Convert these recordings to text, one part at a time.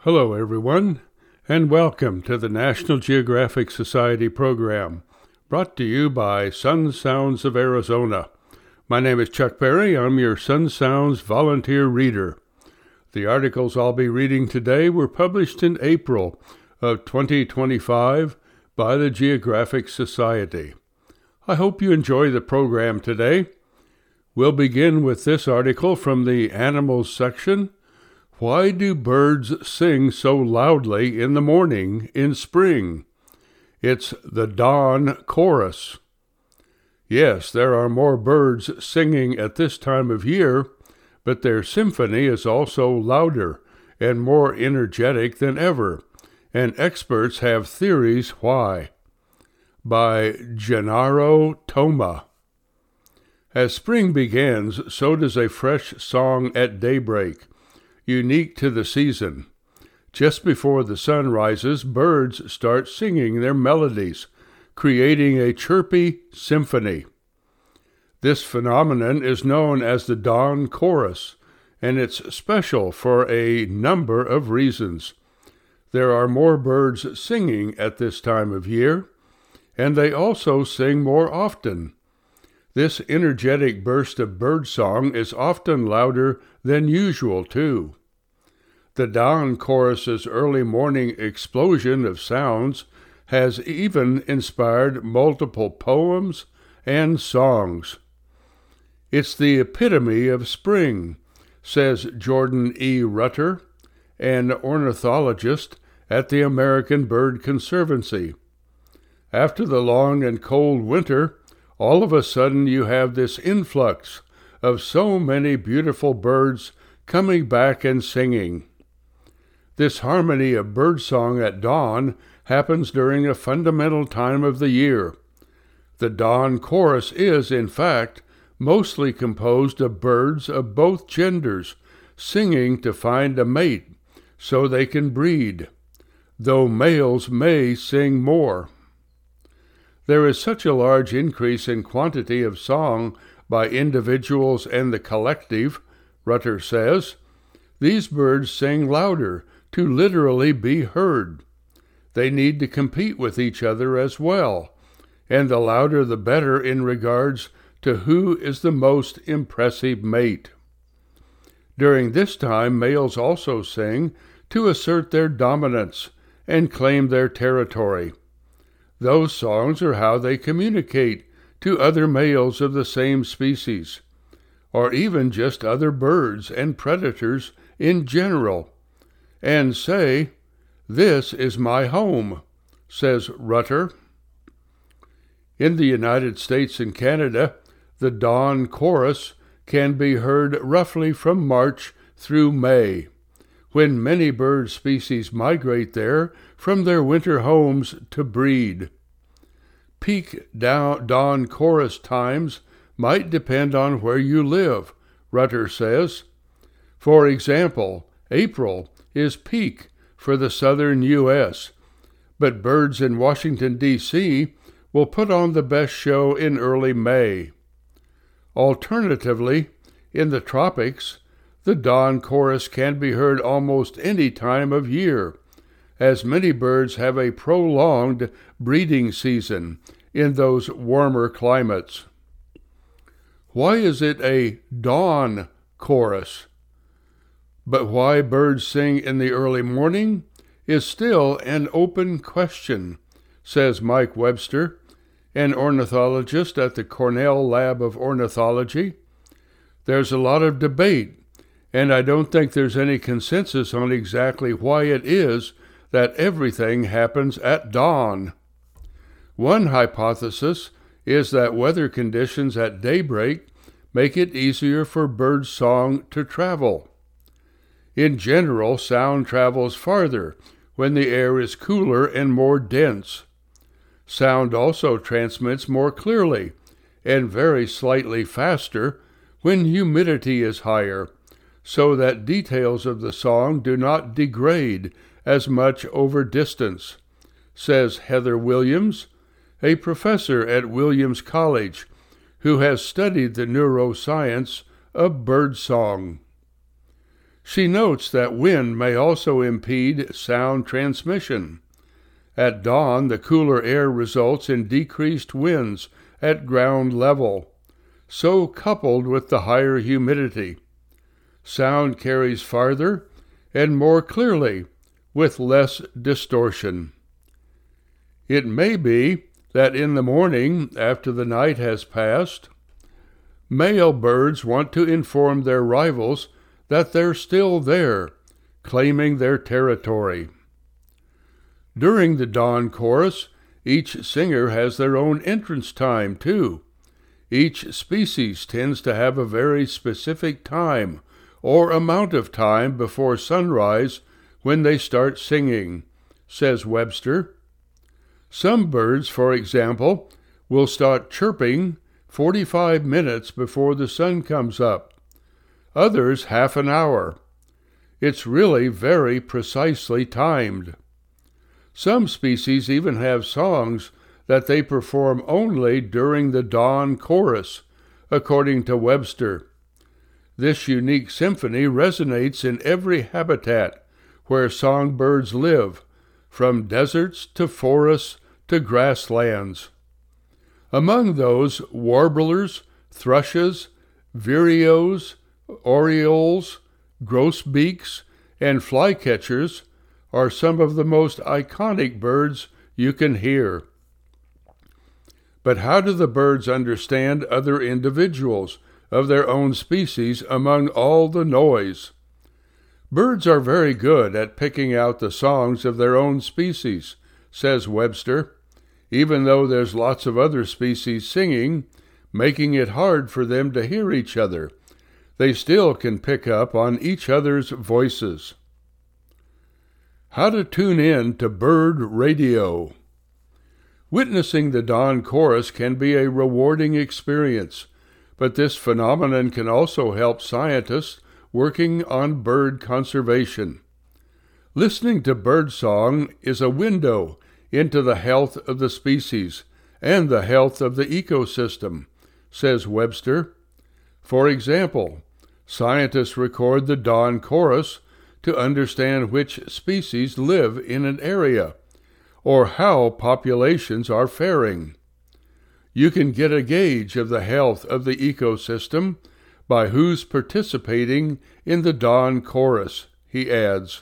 Hello, everyone, and welcome to the National Geographic Society program, brought to you by Sun Sounds of Arizona. My name is Chuck Berry. I'm your Sun Sounds volunteer reader. The articles I'll be reading today were published in April of 2025 by the Geographic Society. I hope you enjoy the program today. We'll begin with this article from the Animals section. Why do birds sing so loudly in the morning in spring? It's the dawn chorus. Yes, there are more birds singing at this time of year, but their symphony is also louder and more energetic than ever, and experts have theories why. By Gennaro Toma. As spring begins, so does a fresh song at daybreak, unique to the season. Just before the sun rises, birds start singing their melodies, creating a chirpy symphony. This phenomenon is known as the dawn chorus, and it's special for a number of reasons. There are more birds singing at this time of year, and they also sing more often. This energetic burst of birdsong is often louder than usual, too. The dawn chorus's early morning explosion of sounds has even inspired multiple poems and songs. It's the epitome of spring, says Jordan E. Rutter, an ornithologist at the American Bird Conservancy. After the long and cold winter, all of a sudden you have this influx of so many beautiful birds coming back and singing. This harmony of birdsong at dawn happens during a fundamental time of the year. The dawn chorus is, in fact, mostly composed of birds of both genders singing to find a mate so they can breed, though males may sing more. There is such a large increase in quantity of song by individuals and the collective, Rutter says. These birds sing louder to literally be heard. They need to compete with each other as well, and the louder the better in regards to who is the most impressive mate. During this time, males also sing to assert their dominance and claim their territory. Those songs are how they communicate to other males of the same species, or even just other birds and predators in general, and say, "This is my home," says Rutter. In the United States and Canada, the dawn chorus can be heard roughly from March through May, when many bird species migrate there from their winter homes to breed. Peak dawn chorus times might depend on where you live, Rutter says. For example, April is peak for the southern U.S., but birds in Washington, D.C. will put on the best show in early May. Alternatively, in the tropics, the dawn chorus can be heard almost any time of year, as many birds have a prolonged breeding season in those warmer climates. Why is it a dawn chorus? But why birds sing in the early morning is still an open question, says Mike Webster, an ornithologist at the Cornell Lab of Ornithology. There's a lot of debate, and I don't think there's any consensus on exactly why it is that everything happens at dawn. One hypothesis is that weather conditions at daybreak make it easier for bird song to travel. In general, sound travels farther when the air is cooler and more dense. Sound also transmits more clearly and very slightly faster when humidity is higher, so that details of the song do not degrade as much over distance, says Heather Williams, a professor at Williams College, who has studied the neuroscience of birdsong. She notes that wind may also impede sound transmission. At dawn, the cooler air results in decreased winds at ground level, so coupled with the higher humidity. Sound carries farther and more clearly, with less distortion. It may be that in the morning, after the night has passed, male birds want to inform their rivals that they're still there, claiming their territory. During the dawn chorus, each singer has their own entrance time, too. Each species tends to have a very specific time or amount of time before sunrise when they start singing, says Webster. Some birds, for example, will start chirping 45 minutes before the sun comes up. Others half an hour. It's really very precisely timed. Some species even have songs that they perform only during the dawn chorus, according to Webster. This unique symphony resonates in every habitat where songbirds live, from deserts to forests to grasslands. Among those, warblers, thrushes, vireos, orioles, grosbeaks, and flycatchers are some of the most iconic birds you can hear. But how do the birds understand other individuals of their own species among all the noise? Birds are very good at picking out the songs of their own species, says Webster, even though there's lots of other species singing, making it hard for them to hear each other. They still can pick up on each other's voices. How to tune in to bird radio. Witnessing the dawn chorus can be a rewarding experience, but this phenomenon can also help scientists working on bird conservation. Listening to birdsong is a window into the health of the species and the health of the ecosystem, says Webster. For example, scientists record the dawn chorus to understand which species live in an area, or how populations are faring. You can get a gauge of the health of the ecosystem by who's participating in the dawn chorus, he adds.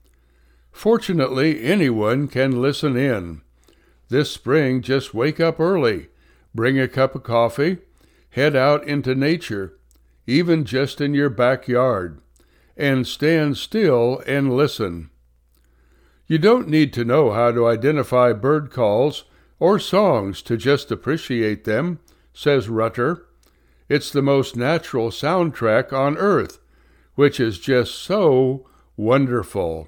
Fortunately, anyone can listen in. This spring, just wake up early, bring a cup of coffee, head out into nature, even just in your backyard, and stand still and listen. You don't need to know how to identify bird calls or songs to just appreciate them, says Rutter. It's the most natural soundtrack on earth, which is just so wonderful.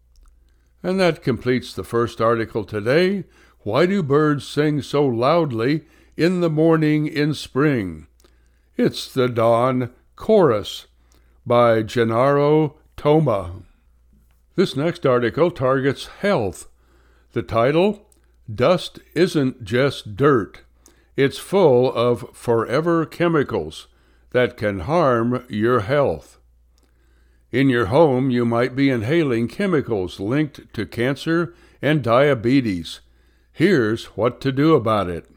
And that completes the first article today. Why do birds sing so loudly in the morning in spring? It's the Dawn Chorus by Gennaro Toma. This next article targets health. The title, Dust Isn't Just Dirt. It's full of forever chemicals that can harm your health. In your home, you might be inhaling chemicals linked to cancer and diabetes. Here's what to do about it.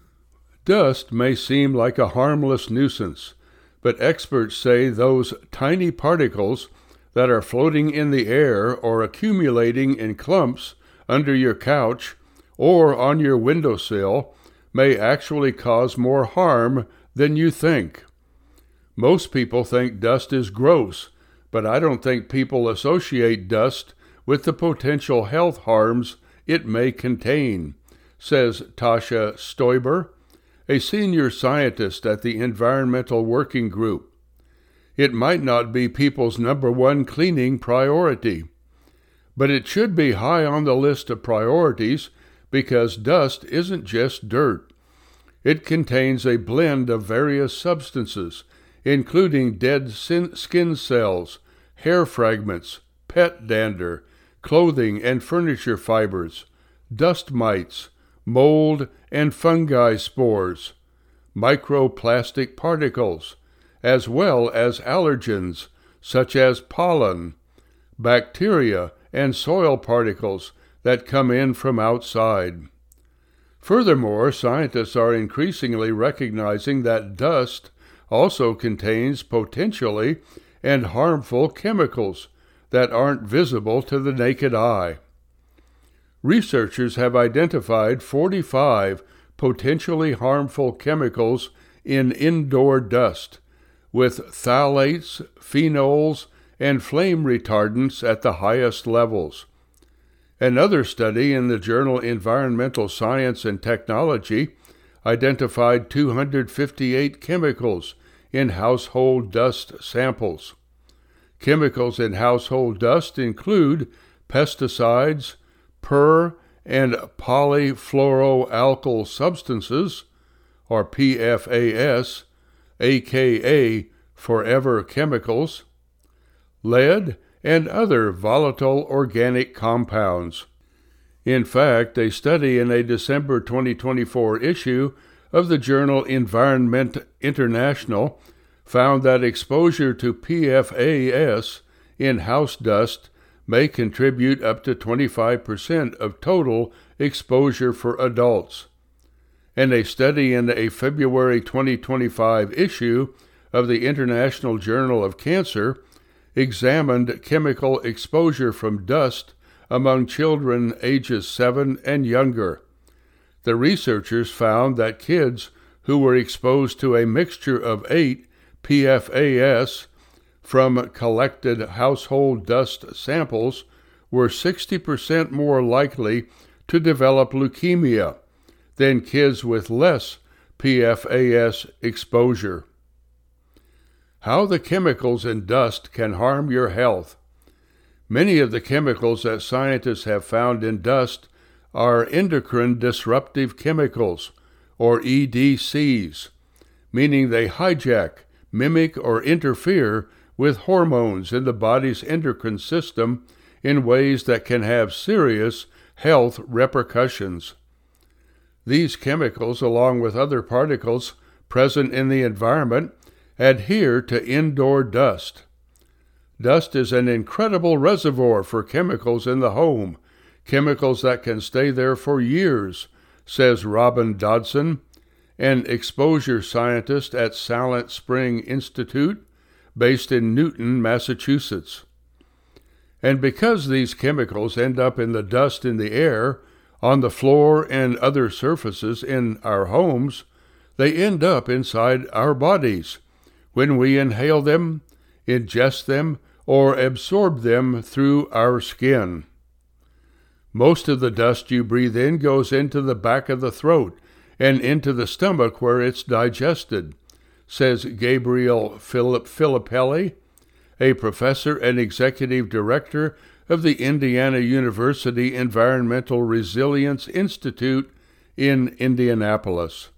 Dust may seem like a harmless nuisance, but experts say those tiny particles that are floating in the air or accumulating in clumps under your couch or on your windowsill may actually cause more harm than you think. Most people think dust is gross, but I don't think people associate dust with the potential health harms it may contain, says Tasha Stoiber, a senior scientist at the Environmental Working Group. It might not be people's number one cleaning priority, but it should be high on the list of priorities because dust isn't just dirt. It contains a blend of various substances, including dead skin cells, hair fragments, pet dander, clothing and furniture fibers, dust mites, mold and fungi spores, microplastic particles, as well as allergens such as pollen, bacteria, and soil particles that come in from outside. Furthermore, scientists are increasingly recognizing that dust also contains potentially and harmful chemicals that aren't visible to the naked eye. Researchers have identified 45 potentially harmful chemicals in indoor dust, with phthalates, phenols, and flame retardants at the highest levels. Another study in the journal Environmental Science and Technology identified 258 chemicals in household dust samples. Chemicals in household dust include pesticides, per- and polyfluoroalkyl substances, or PFAS, aka forever chemicals, lead, and other volatile organic compounds. In fact, a study in a December 2024 issue of the journal Environment International found that exposure to PFAS in house dust may contribute up to 25% of total exposure for adults. And a study in a February 2025 issue of the International Journal of Cancer examined chemical exposure from dust among children ages 7 and younger. The researchers found that kids who were exposed to a mixture of 8 PFAS from collected household dust samples were 60% more likely to develop leukemia than kids with less PFAS exposure. How the chemicals in dust can harm your health. Many of the chemicals that scientists have found in dust are endocrine disruptive chemicals, or EDCs, meaning they hijack, mimic, or interfere with hormones in the body's endocrine system in ways that can have serious health repercussions. These chemicals, along with other particles present in the environment, adhere to indoor dust. Dust is an incredible reservoir for chemicals in the home, chemicals that can stay there for years, says Robin Dodson, an exposure scientist at Silent Spring Institute, based in Newton, Massachusetts. And because these chemicals end up in the dust in the air, on the floor, and other surfaces in our homes, they end up inside our bodies when we inhale them, ingest them, or absorb them through our skin. Most of the dust you breathe in goes into the back of the throat and into the stomach where it's digested, says Gabriel Filippelli, a professor and executive director of the Indiana University Environmental Resilience Institute in Indianapolis.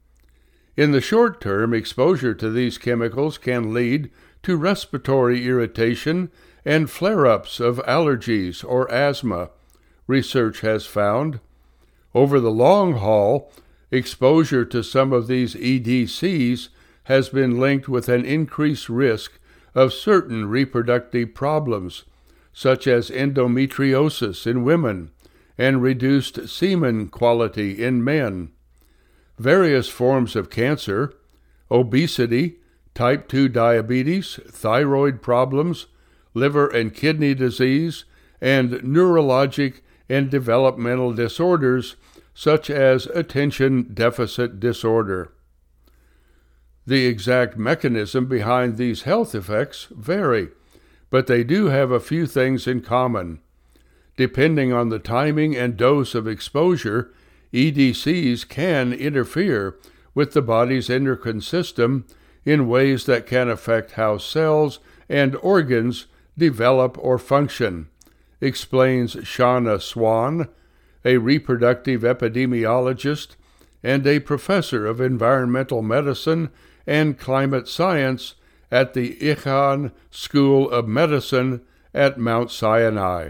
In the short term, exposure to these chemicals can lead to respiratory irritation and flare-ups of allergies or asthma, research has found. Over the long haul, exposure to some of these EDCs has been linked with an increased risk of certain reproductive problems, such as endometriosis in women and reduced semen quality in men. Various forms of cancer, obesity, type 2 diabetes, thyroid problems, liver and kidney disease, and neurologic and developmental disorders such as attention deficit disorder. The exact mechanism behind these health effects vary, but they do have a few things in common. Depending on the timing and dose of exposure, EDCs can interfere with the body's endocrine system in ways that can affect how cells and organs develop or function, explains Shauna Swan, a reproductive epidemiologist and a professor of environmental medicine and climate science at the Icahn School of Medicine at Mount Sinai.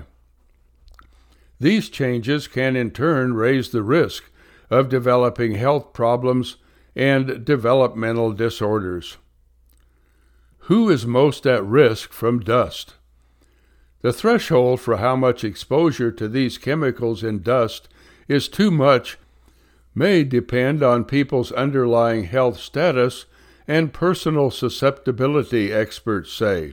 These changes can in turn raise the risk of developing health problems and developmental disorders. Who is most at risk from dust? The threshold for how much exposure to these chemicals in dust is too much may depend on people's underlying health status and personal susceptibility, experts say.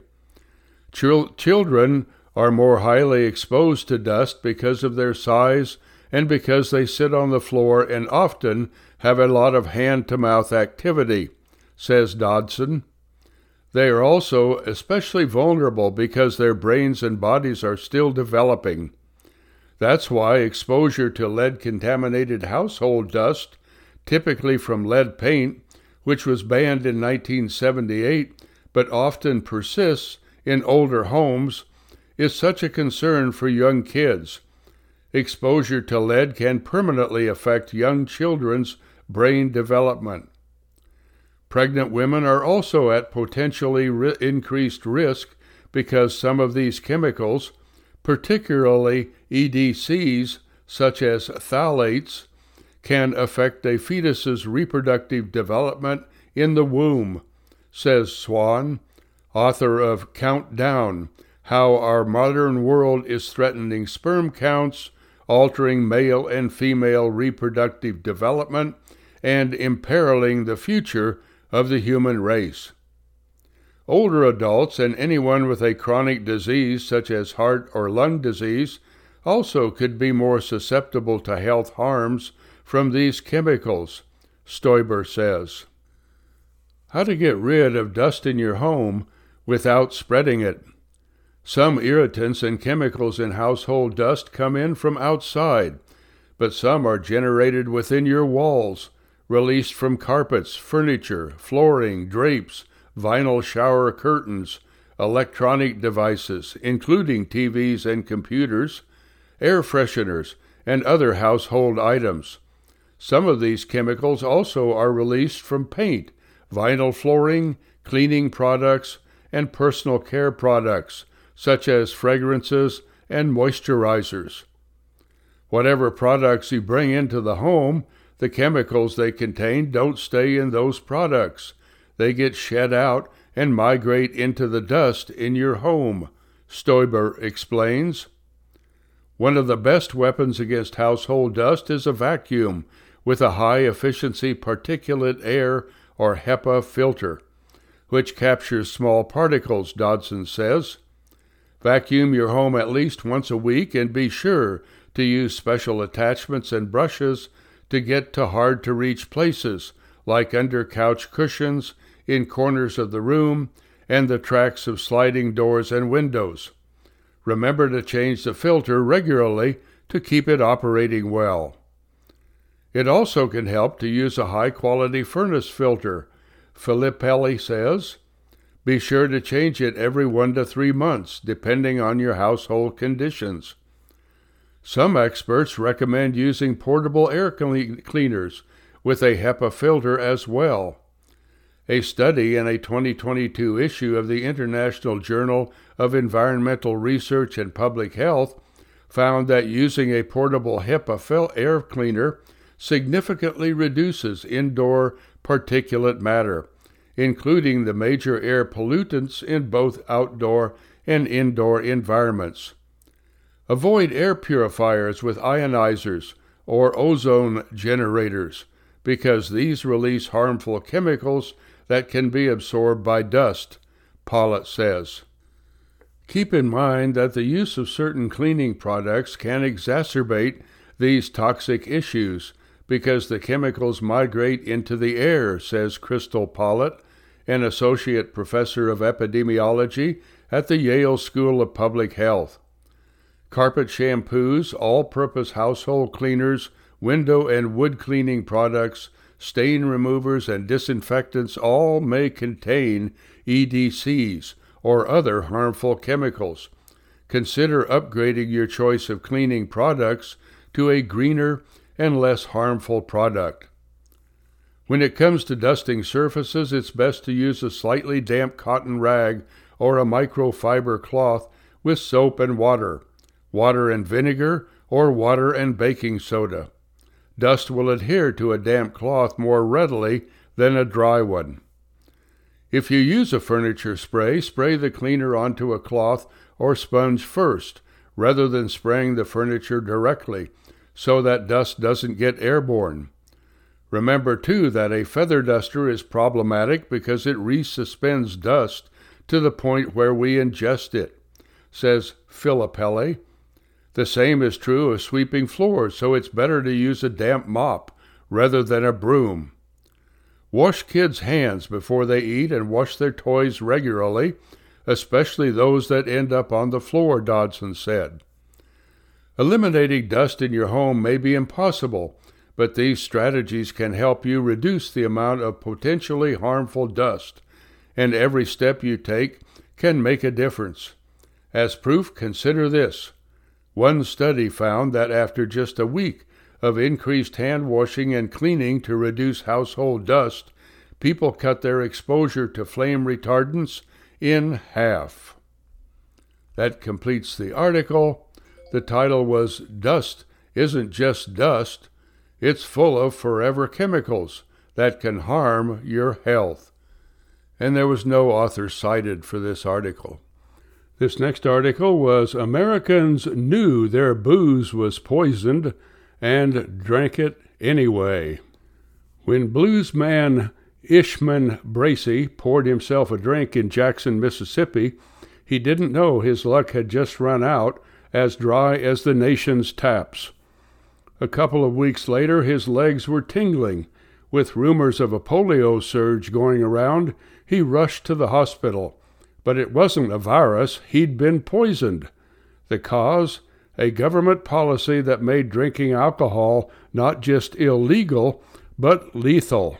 Children are more highly exposed to dust because of their size and because they sit on the floor and often have a lot of hand-to-mouth activity, says Dodson. They are also especially vulnerable because their brains and bodies are still developing. That's why exposure to lead-contaminated household dust, typically from lead paint, which was banned in 1978 but often persists in older homes, is such a concern for young kids. Exposure to lead can permanently affect young children's brain development. Pregnant women are also at potentially increased risk because some of these chemicals, particularly EDCs such as phthalates, can affect a fetus's reproductive development in the womb, says Swan, author of Countdown: How Our Modern World is Threatening Sperm Counts, Altering Male and Female Reproductive Development, and Imperiling the Future of the Human Race. Older adults and anyone with a chronic disease such as heart or lung disease also could be more susceptible to health harms from these chemicals, Stoiber says. How to get rid of dust in your home without spreading it. Some irritants and chemicals in household dust come in from outside, but some are generated within your walls, released from carpets, furniture, flooring, drapes, vinyl shower curtains, electronic devices, including TVs and computers, air fresheners, and other household items. Some of these chemicals also are released from paint, vinyl flooring, cleaning products, and personal care products, such as fragrances and moisturizers. Whatever products you bring into the home, the chemicals they contain don't stay in those products. They get shed out and migrate into the dust in your home, Stoiber explains. One of the best weapons against household dust is a vacuum with a high-efficiency particulate air or HEPA filter, which captures small particles, Dodson says. Vacuum your home at least once a week and be sure to use special attachments and brushes to get to hard-to-reach places, like under couch cushions, in corners of the room, and the tracks of sliding doors and windows. Remember to change the filter regularly to keep it operating well. It also can help to use a high-quality furnace filter, Filippelli says. Be sure to change it every 1 to 3 months, depending on your household conditions. Some experts recommend using portable air cleaners with a HEPA filter as well. A study in a 2022 issue of the International Journal of Environmental Research and Public Health found that using a portable HEPA air cleaner significantly reduces indoor particulate matter, including the major air pollutants in both outdoor and indoor environments. Avoid air purifiers with ionizers or ozone generators, because these release harmful chemicals that can be absorbed by dust, Pollitt says. Keep in mind that the use of certain cleaning products can exacerbate these toxic issues because the chemicals migrate into the air, says Crystal Pollitt, an associate professor of epidemiology at the Yale School of Public Health. Carpet shampoos, all-purpose household cleaners, window and wood cleaning products, stain removers, and disinfectants all may contain EDCs or other harmful chemicals. Consider upgrading your choice of cleaning products to a greener and less harmful product. When it comes to dusting surfaces, it's best to use a slightly damp cotton rag or a microfiber cloth with soap and water and vinegar, or water and baking soda. Dust will adhere to a damp cloth more readily than a dry one. If you use a furniture spray, spray the cleaner onto a cloth or sponge first, rather than spraying the furniture directly, so that dust doesn't get airborne. Remember, too, that a feather duster is problematic because it resuspends dust to the point where we ingest it, says Filippelli. The same is true of sweeping floors, so it's better to use a damp mop rather than a broom. Wash kids' hands before they eat and wash their toys regularly, especially those that end up on the floor, Dodson said. Eliminating dust in your home may be impossible, but these strategies can help you reduce the amount of potentially harmful dust, and every step you take can make a difference. As proof, consider this. One study found that after just a week of increased hand washing and cleaning to reduce household dust, people cut their exposure to flame retardants in half. That completes the article. The title was Dust Isn't Just Dust, It's Full of Forever Chemicals That Can Harm Your Health. And there was no author cited for this article. This next article was Americans Knew Their Booze Was Poisoned and Drank It Anyway. When bluesman Ishman Bracey poured himself a drink in Jackson, Mississippi, he didn't know his luck had just run out, as dry as the nation's taps. A couple of weeks later, his legs were tingling. With rumors of a polio surge going around, he rushed to the hospital. But it wasn't a virus, he'd been poisoned. The cause? A government policy that made drinking alcohol not just illegal, but lethal.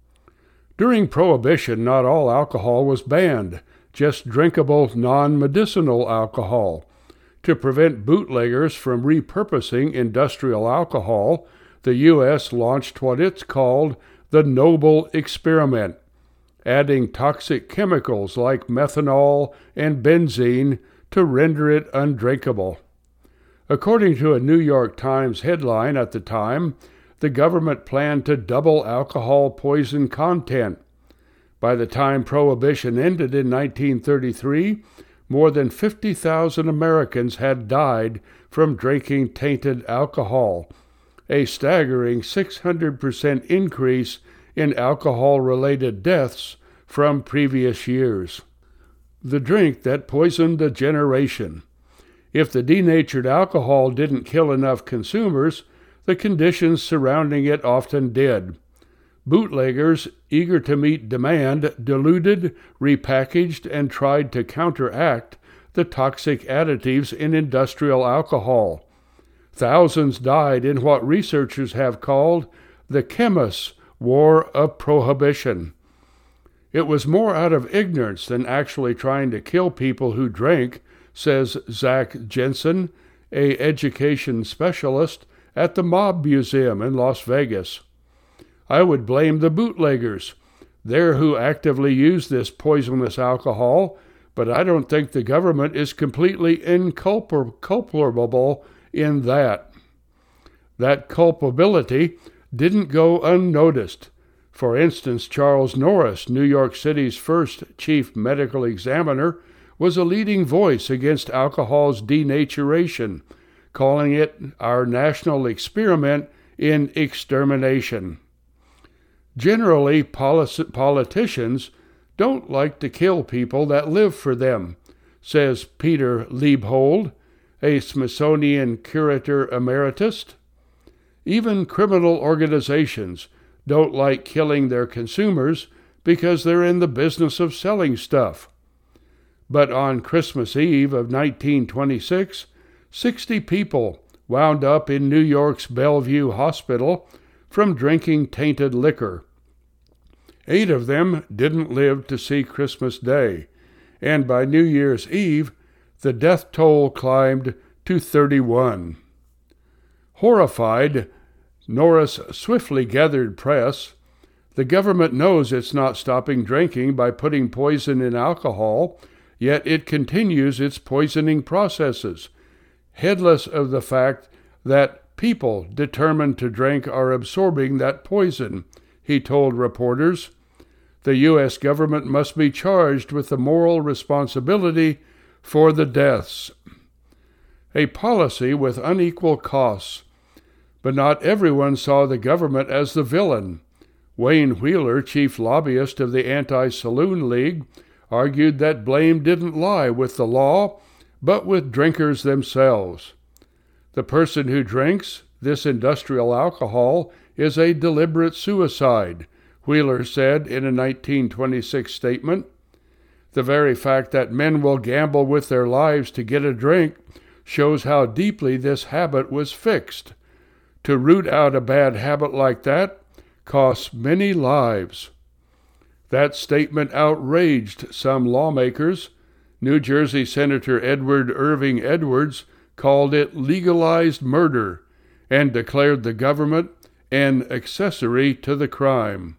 During Prohibition, not all alcohol was banned, just drinkable non-medicinal alcohol. To prevent bootleggers from repurposing industrial alcohol, the U.S. launched what it's called the Noble Experiment, adding toxic chemicals like methanol and benzene to render it undrinkable. According to a New York Times headline at the time, the government planned to double alcohol poison content. By the time Prohibition ended in 1933, more than 50,000 Americans had died from drinking tainted alcohol, a staggering 600% increase in alcohol-related deaths from previous years. The drink that poisoned a generation. If the denatured alcohol didn't kill enough consumers, the conditions surrounding it often did. Bootleggers, eager to meet demand, diluted, repackaged, and tried to counteract the toxic additives in industrial alcohol. Thousands died in what researchers have called the chemists' war of prohibition. It was more out of ignorance than actually trying to kill people who drank, says Zach Jensen, an education specialist at the Mob Museum in Las Vegas. I would blame the bootleggers. They're who actively use this poisonous alcohol, but I don't think the government is completely inculpable in that. That culpability didn't go unnoticed. For instance, Charles Norris, New York City's first chief medical examiner, was a leading voice against alcohol's denaturation, calling it our national experiment in extermination. Generally, politicians don't like to kill people that live for them, says Peter Liebhold, a Smithsonian curator emeritus. Even criminal organizations don't like killing their consumers because they're in the business of selling stuff. But on Christmas Eve of 1926, 60 people wound up in New York's Bellevue Hospital from drinking tainted liquor. 8 of them didn't live to see Christmas Day, and by New Year's Eve, the death toll climbed to 31. Horrified, Norris swiftly gathered press. The government knows it's not stopping drinking by putting poison in alcohol, yet it continues its poisoning processes, heedless of the fact that people determined to drink are absorbing that poison, he told reporters. The U.S. government must be charged with the moral responsibility for the deaths. A policy with unequal costs. But not everyone saw the government as the villain. Wayne Wheeler, chief lobbyist of the Anti-Saloon League, argued that blame didn't lie with the law, but with drinkers themselves. The person who drinks this industrial alcohol is a deliberate suicide, Wheeler said in a 1926 statement. The very fact that men will gamble with their lives to get a drink shows how deeply this habit was fixed. To root out a bad habit like that costs many lives. That statement outraged some lawmakers. New Jersey Senator Edward Irving Edwards called it legalized murder and declared the government an accessory to the crime.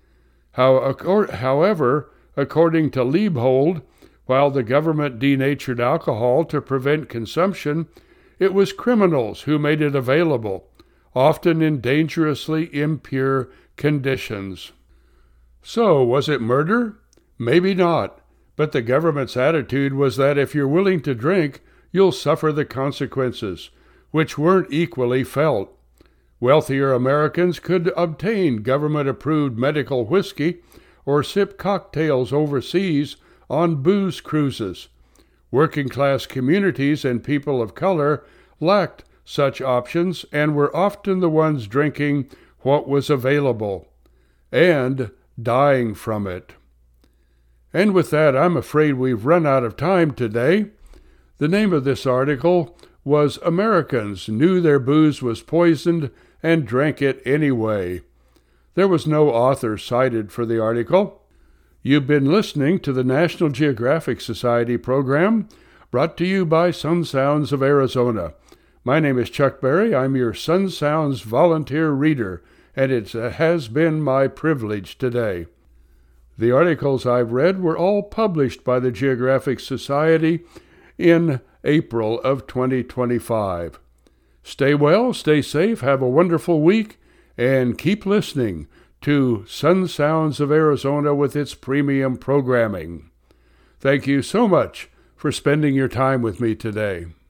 However, according to Liebhold, while the government denatured alcohol to prevent consumption, it was criminals who made it available, often in dangerously impure conditions. So, was it murder? Maybe not, but the government's attitude was that if you're willing to drink, you'll suffer the consequences, which weren't equally felt. Wealthier Americans could obtain government-approved medical whiskey or sip cocktails overseas on booze cruises. Working-class communities and people of color lacked such options and were often the ones drinking what was available and dying from it. And with that, I'm afraid we've run out of time today. The name of this article was Americans Knew Their Booze Was Poisoned and Drank It Anyway. There was no author cited for the article. You've been listening to the National Geographic Society program, brought to you by Sun Sounds of Arizona. My name is Chuck Berry. I'm your Sun Sounds volunteer reader, and it has been my privilege today. The articles I've read were all published by the Geographic Society in April of 2025. Stay well, stay safe, have a wonderful week, and keep listening to Sun Sounds of Arizona with its premium programming. Thank you so much for spending your time with me today.